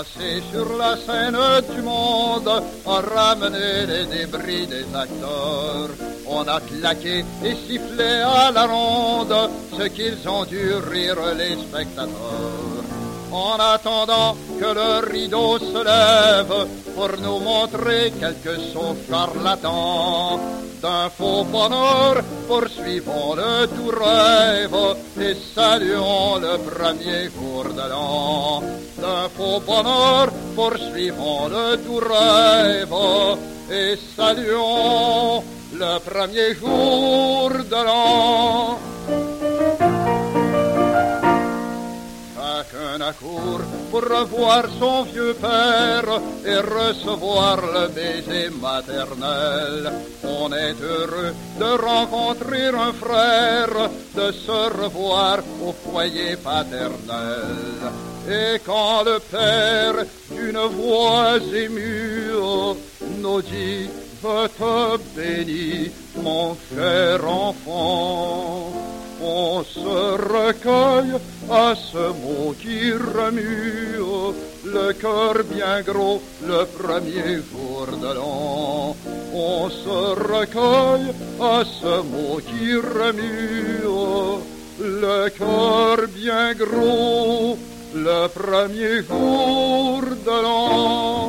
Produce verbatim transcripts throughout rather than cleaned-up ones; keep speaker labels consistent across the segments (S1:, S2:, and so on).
S1: Passé sur la scène du monde, a ramené les débris des acteurs. On a claqué et sifflé à la ronde ce qu'ils ont dû rire les spectateurs. En attendant que le rideau se lève pour nous montrer quelques sauts charlatans. D'un faux bonheur, poursuivons le doux rêve et saluons le premier jour de l'an. D'un faux bonheur, poursuivons le doux rêve et saluons le premier jour de l'an. Chacun accourt pour revoir son vieux père et recevoir le baiser maternel. On est heureux de rencontrer un frère, de se revoir au foyer paternel. Et quand le père, d'une voix émue, nous dit « Je te bénis, mon cher enfant », on se recueille à ce mot qui remue le cœur bien gros le premier jour de l'an. On se recueille à ce mot qui remue le cœur bien gros le premier jour de l'an.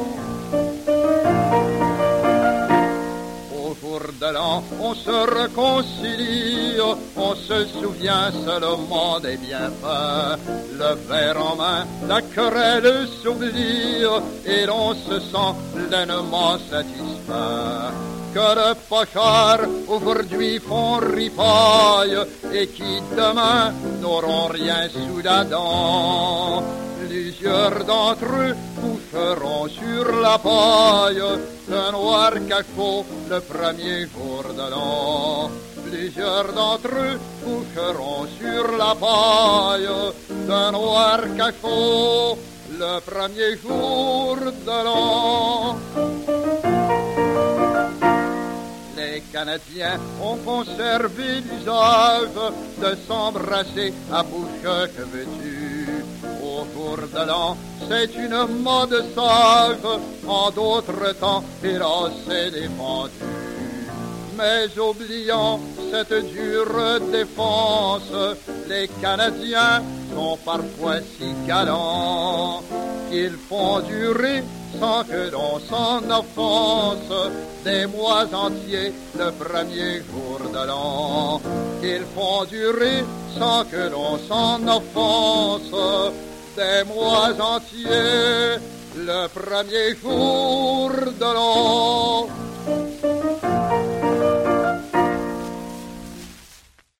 S1: De l'an, on se réconcilie, on se souvient seulement des bienfaits. Le verre en main, la querelle s'oublie et l'on se sent pleinement satisfait. Que de pochards aujourd'hui font ripaille et qui demain n'auront rien sous la dent. Plusieurs d'entre eux coucheront sur la paille d'un noir cachot le premier jour de l'an. Plusieurs d'entre eux coucheront sur la paille d'un noir cachot le premier jour de l'an. Les Canadiens ont conservé l'usage de s'embrasser à bouche que veux-tu. Au jour de l'an, c'est une mode sage, en d'autres temps, hélas, c'est défendu. Mais oubliant cette dure défense, les Canadiens sont parfois si galants qu'ils font durer sans que l'on s'en offense des mois entiers le premier jour de l'an. Qu'ils font durer sans que l'on s'en offense des mois entiers le premier jour de l'an.